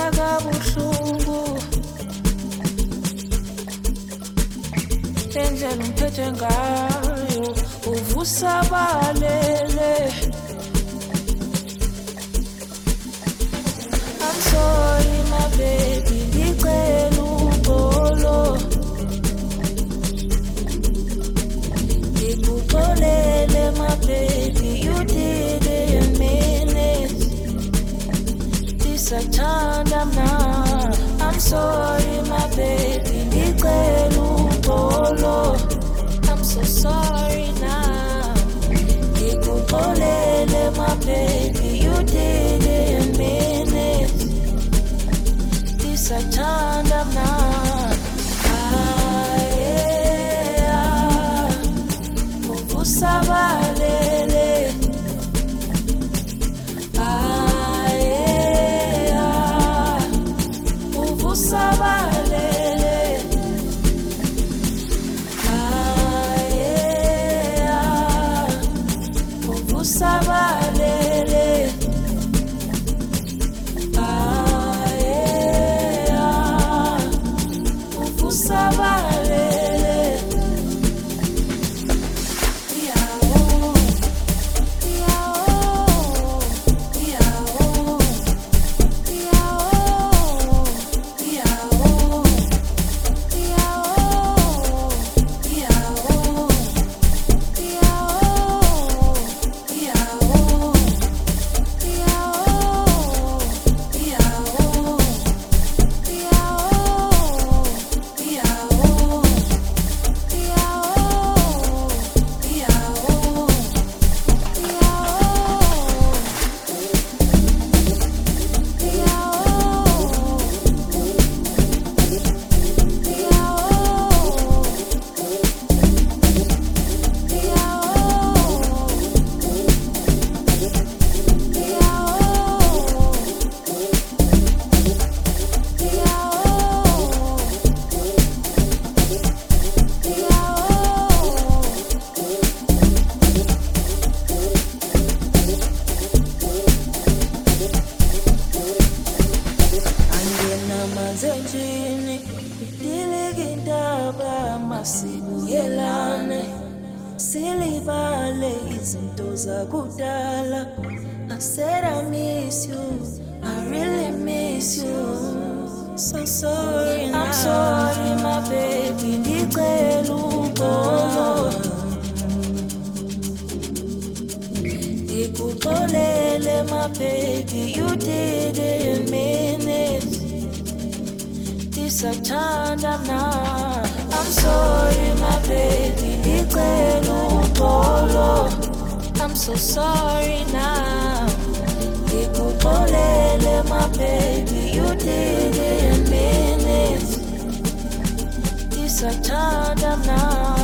kabuhlungu indlela umphethe ngayo uvusabalele. I'm sorry my baby, ngicela uxolo, ngikuxolele my baby, you didn't mean it, ndisathanda mna. I'm sorry my baby, ngicela uxolo, I'm so sorry now, ngikuxolele my baby, you didn't mean it, ndisathanda mna. Uvusabalele, uvusabalele, uvusabalele, uvusabalele. Masibuyelane silibale izinto zakudala. I said I miss you, I really miss you. So sorry now. I'm sorry my baby, ngicela uxolo, ngikuxolele my baby, you didn't mean it, ndisathanda mna. I'm sorry my baby, ngicela uxolo, I'm so sorry now, ngikuxolele my baby, you didn't mean it, ndisathanda mna.